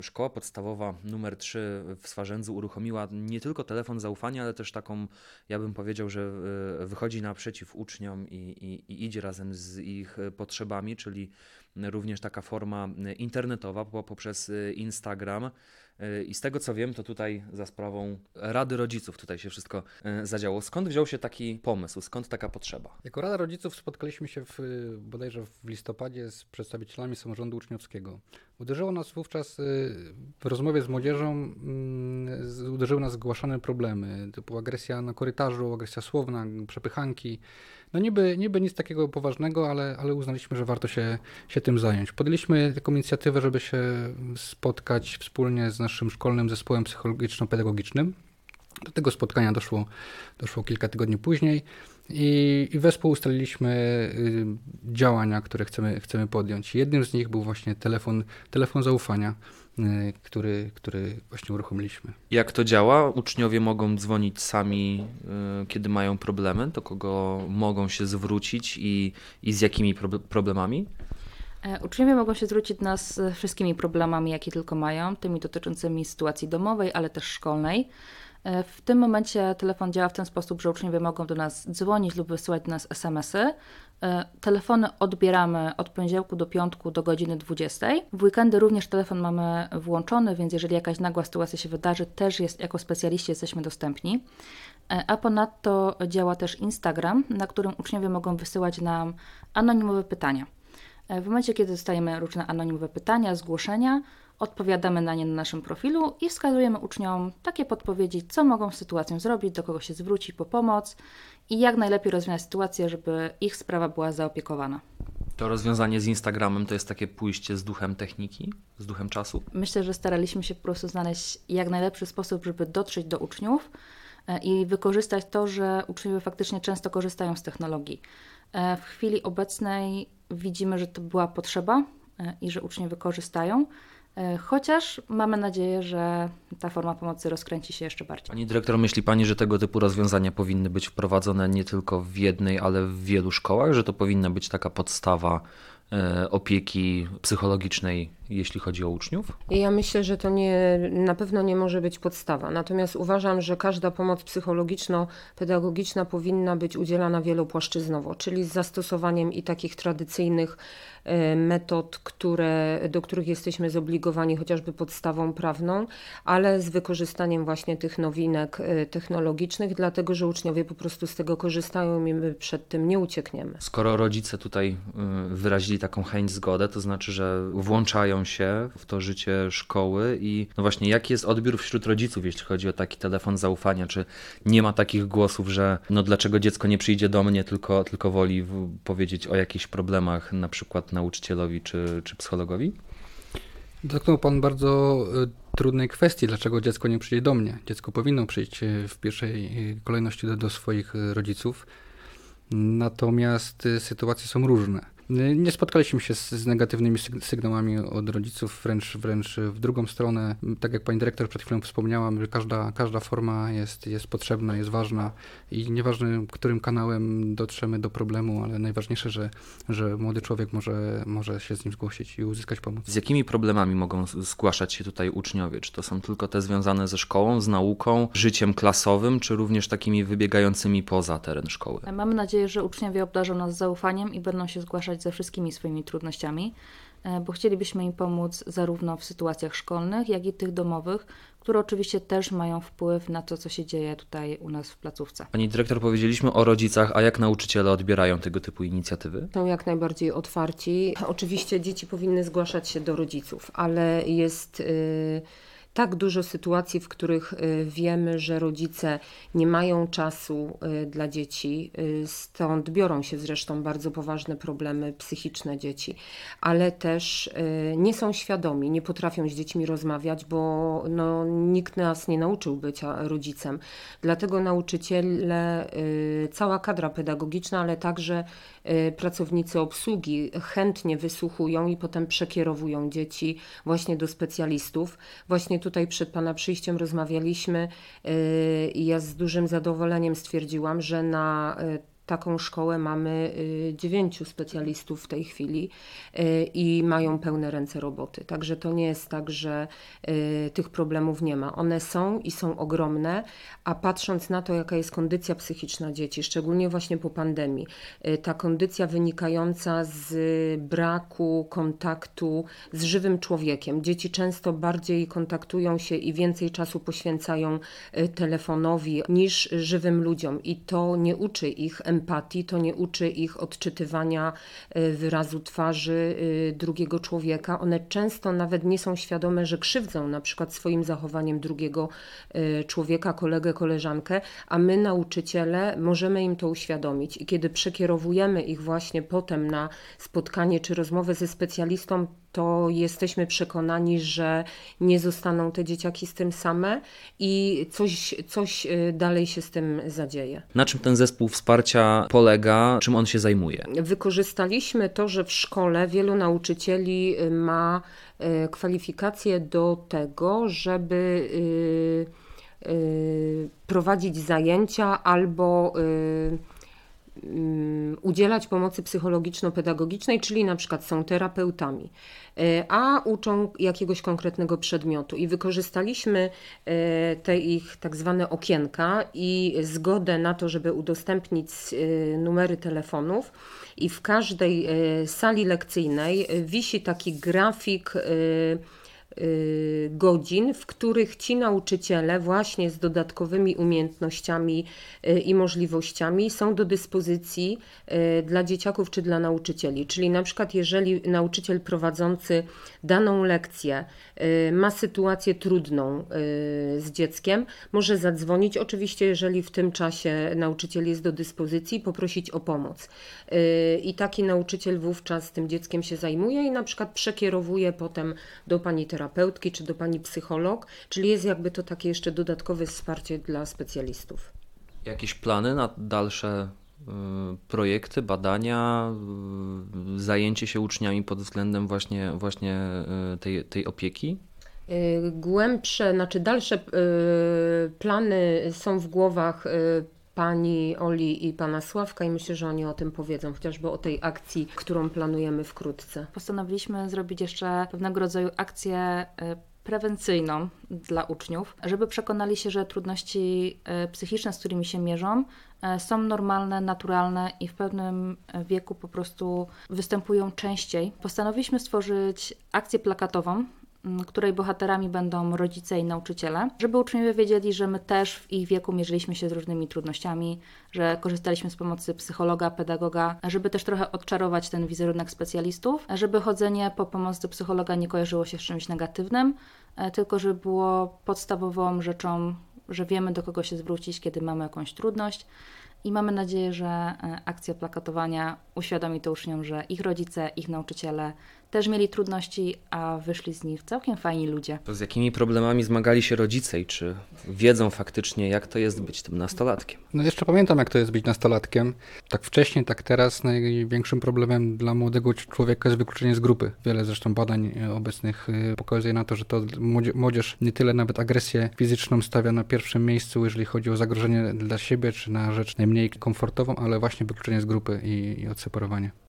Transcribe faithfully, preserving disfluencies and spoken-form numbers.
Szkoła podstawowa numer trzy w Swarzędzu uruchomiła nie tylko telefon zaufania, ale też taką, ja bym powiedział, że y, wychodzi naprzeciw uczniom i, i, i idzie razem z ich potrzebami, czyli również taka forma internetowa po- poprzez y, Instagram. Y, I z tego co wiem, to tutaj za sprawą Rady Rodziców tutaj się wszystko y, zadziało. Skąd wziął się taki pomysł? Skąd taka potrzeba? Jako Rada Rodziców spotkaliśmy się w, bodajże w listopadzie z przedstawicielami samorządu uczniowskiego. Uderzyło nas wówczas y, w rozmowie z młodzieżą, mm, z- uderzyły nas zgłaszane problemy, typu agresja na korytarzu, agresja słowna, przepychanki. No niby, niby nic takiego poważnego, ale, ale uznaliśmy, że warto się, się tym zająć. Podjęliśmy taką inicjatywę, żeby się spotkać wspólnie z naszym szkolnym zespołem psychologiczno-pedagogicznym. Do tego spotkania doszło, doszło kilka tygodni później i, i wespół ustaliliśmy y, działania, które chcemy, chcemy podjąć. Jednym z nich był właśnie telefon, telefon zaufania, y, który, który właśnie uruchomiliśmy. Jak to działa? Uczniowie mogą dzwonić sami, y, kiedy mają problemy, do kogo mogą się zwrócić i, i z jakimi prob- problemami? E, Uczniowie mogą się zwrócić do nas z wszystkimi problemami, jakie tylko mają, tymi dotyczącymi sytuacji domowej, ale też szkolnej. E, W tym momencie telefon działa w ten sposób, że uczniowie mogą do nas dzwonić lub wysyłać do nas es em esy. E, Telefony odbieramy od poniedziałku do piątku do godziny dwudziestej. W weekendy również telefon mamy włączony, więc jeżeli jakaś nagła sytuacja się wydarzy, też jest, jako specjaliści jesteśmy dostępni. E, A ponadto działa też Instagram, na którym uczniowie mogą wysyłać nam anonimowe pytania. W momencie, kiedy dostajemy różne anonimowe pytania, zgłoszenia, odpowiadamy na nie na naszym profilu i wskazujemy uczniom takie podpowiedzi, co mogą z sytuacją zrobić, do kogo się zwrócić po pomoc i jak najlepiej rozwiązać sytuację, żeby ich sprawa była zaopiekowana. To rozwiązanie z Instagramem to jest takie pójście z duchem techniki, z duchem czasu? Myślę, że staraliśmy się po prostu znaleźć jak najlepszy sposób, żeby dotrzeć do uczniów e, i wykorzystać to, że uczniowie faktycznie często korzystają z technologii. E, W chwili obecnej widzimy, że to była potrzeba e, i że uczniowie korzystają, e, chociaż mamy nadzieję, że ta forma pomocy rozkręci się jeszcze bardziej. Pani dyrektor, myśli Pani, że tego typu rozwiązania powinny być wprowadzone nie tylko w jednej, ale w wielu szkołach, że to powinna być taka podstawa e, opieki psychologicznej, jeśli chodzi o uczniów? Ja myślę, że to nie, na pewno nie może być podstawa. Natomiast uważam, że każda pomoc psychologiczno-pedagogiczna powinna być udzielana wielopłaszczyznowo, czyli z zastosowaniem i takich tradycyjnych e, metod, które, do których jesteśmy zobligowani chociażby podstawą prawną, ale z wykorzystaniem właśnie tych nowinek e, technologicznych, dlatego że uczniowie po prostu z tego korzystają i my przed tym nie uciekniemy. Skoro rodzice tutaj y, wyrazili taką chęć, zgodę, to znaczy, że włączają się w to życie szkoły i no właśnie, jaki jest odbiór wśród rodziców, jeśli chodzi o taki telefon zaufania? Czy nie ma takich głosów, że no dlaczego dziecko nie przyjdzie do mnie, tylko, tylko woli w, powiedzieć o jakichś problemach, na przykład nauczycielowi czy, czy psychologowi? Dotknął Pan bardzo y, trudnej kwestii, dlaczego dziecko nie przyjdzie do mnie. Dziecko powinno przyjść y, w pierwszej y, kolejności do, do swoich y, rodziców, natomiast y, sytuacje są różne. Y, Nie spotkaliśmy się z, z negatywnymi syg- sygnałami od rodziców, wręcz, wręcz w drugą stronę. Tak jak pani dyrektor przed chwilą wspomniałam, że każda, każda forma jest, jest potrzebna, jest ważna i nieważne, którym kanałem dotrzemy do problemu, ale najważniejsze, że, że młody człowiek może, może się z nim zgłosić i uzyskać pomoc. Z jakimi problemami mogą z- zgłaszać się tutaj uczniowie? Czy to są tylko te związane ze szkołą, z nauką, życiem klasowym, czy również takimi wybiegającymi poza teren szkoły? Mamy nadzieję, że uczniowie obdarzą nas zaufaniem i będą się zgłaszać ze wszystkimi swoimi trudnościami, e, bo chcielibyśmy im pomóc zarówno w sytuacjach szkolnych, jak i tych domowych, które oczywiście też mają wpływ na to, co się dzieje tutaj u nas w placówce. Pani dyrektor, powiedzieliśmy o rodzicach, a jak nauczyciele odbierają tego typu inicjatywy? Są jak najbardziej otwarci. Oczywiście dzieci powinny zgłaszać się do rodziców, ale jest y, tak dużo sytuacji, w których y, wiemy, że rodzice nie mają czasu y, dla dzieci, y, stąd biorą się zresztą bardzo poważne problemy psychiczne dzieci, ale też y, nie są świadomi, nie potrafią z dziećmi rozmawiać, bo no, nikt nas nie nauczył bycia rodzicem. Dlatego nauczyciele, y, cała kadra pedagogiczna, ale także y, pracownicy obsługi chętnie wysłuchują i potem przekierowują dzieci właśnie do specjalistów. Właśnie tutaj przed Pana przyjściem rozmawialiśmy y, i ja z dużym zadowoleniem stwierdziłam, że na y, taką szkołę mamy y, dziewięciu specjalistów w tej chwili y, i mają pełne ręce roboty. Także to nie jest tak, że y, tych problemów nie ma. One są i są ogromne, a patrząc na to, jaka jest kondycja psychiczna dzieci, szczególnie właśnie po pandemii, y, ta kondycja wynikająca z braku kontaktu z żywym człowiekiem. Dzieci często bardziej kontaktują się i więcej czasu poświęcają y, telefonowi niż żywym ludziom i to nie uczy ich empatii, to nie uczy ich odczytywania y, wyrazu twarzy y, drugiego człowieka. One często nawet nie są świadome, że krzywdzą na przykład swoim zachowaniem drugiego y, człowieka, kolegę, koleżankę, a my nauczyciele możemy im to uświadomić i kiedy przekierowujemy ich właśnie potem na spotkanie czy rozmowę ze specjalistą, to jesteśmy przekonani, że nie zostaną te dzieciaki z tym same i coś, coś dalej się z tym zadzieje. Na czym ten zespół wsparcia polega? Czym on się zajmuje? Wykorzystaliśmy to, że w szkole wielu nauczycieli ma kwalifikacje do tego, żeby prowadzić zajęcia albo udzielać pomocy psychologiczno-pedagogicznej, czyli na przykład są terapeutami, a uczą jakiegoś konkretnego przedmiotu. I wykorzystaliśmy te ich tak zwane okienka i zgodę na to, żeby udostępnić numery telefonów i w każdej sali lekcyjnej wisi taki grafik godzin, w których ci nauczyciele właśnie z dodatkowymi umiejętnościami i możliwościami są do dyspozycji dla dzieciaków czy dla nauczycieli. Czyli na przykład jeżeli nauczyciel prowadzący daną lekcję ma sytuację trudną z dzieckiem, może zadzwonić, oczywiście jeżeli w tym czasie nauczyciel jest do dyspozycji, poprosić o pomoc. I taki nauczyciel wówczas tym dzieckiem się zajmuje i na przykład przekierowuje potem do pani terapeutki czy do pani psycholog, czyli jest jakby to takie jeszcze dodatkowe wsparcie dla specjalistów. Jakieś plany na dalsze y, projekty, badania, y, zajęcie się uczniami pod względem właśnie, właśnie y, tej, tej opieki? Głębsze, znaczy dalsze y, plany są w głowach y, pani Oli i pana Sławka i myślę, że oni o tym powiedzą, chociażby o tej akcji, którą planujemy wkrótce. Postanowiliśmy zrobić jeszcze pewnego rodzaju akcję prewencyjną dla uczniów, żeby przekonali się, że trudności psychiczne, z którymi się mierzą, są normalne, naturalne i w pewnym wieku po prostu występują częściej. Postanowiliśmy stworzyć akcję plakatową, której bohaterami będą rodzice i nauczyciele, żeby uczniowie wiedzieli, że my też w ich wieku mierzyliśmy się z różnymi trudnościami, że korzystaliśmy z pomocy psychologa, pedagoga, żeby też trochę odczarować ten wizerunek specjalistów, żeby chodzenie po pomoc do psychologa nie kojarzyło się z czymś negatywnym, tylko żeby było podstawową rzeczą, że wiemy, do kogo się zwrócić, kiedy mamy jakąś trudność. I mamy nadzieję, że akcja plakatowania uświadomi to uczniom, że ich rodzice, ich nauczyciele też mieli trudności, a wyszli z nich całkiem fajni ludzie. To z jakimi problemami zmagali się rodzice i czy wiedzą faktycznie, jak to jest być tym nastolatkiem? No jeszcze pamiętam, jak to jest być nastolatkiem. Tak wcześniej, tak teraz największym problemem dla młodego człowieka jest wykluczenie z grupy. Wiele zresztą badań obecnych pokazuje na to, że to młodzież nie tyle nawet agresję fizyczną stawia na pierwszym miejscu, jeżeli chodzi o zagrożenie dla siebie, czy na rzecz najmniej komfortową, ale właśnie wykluczenie z grupy i, i odseparowanie.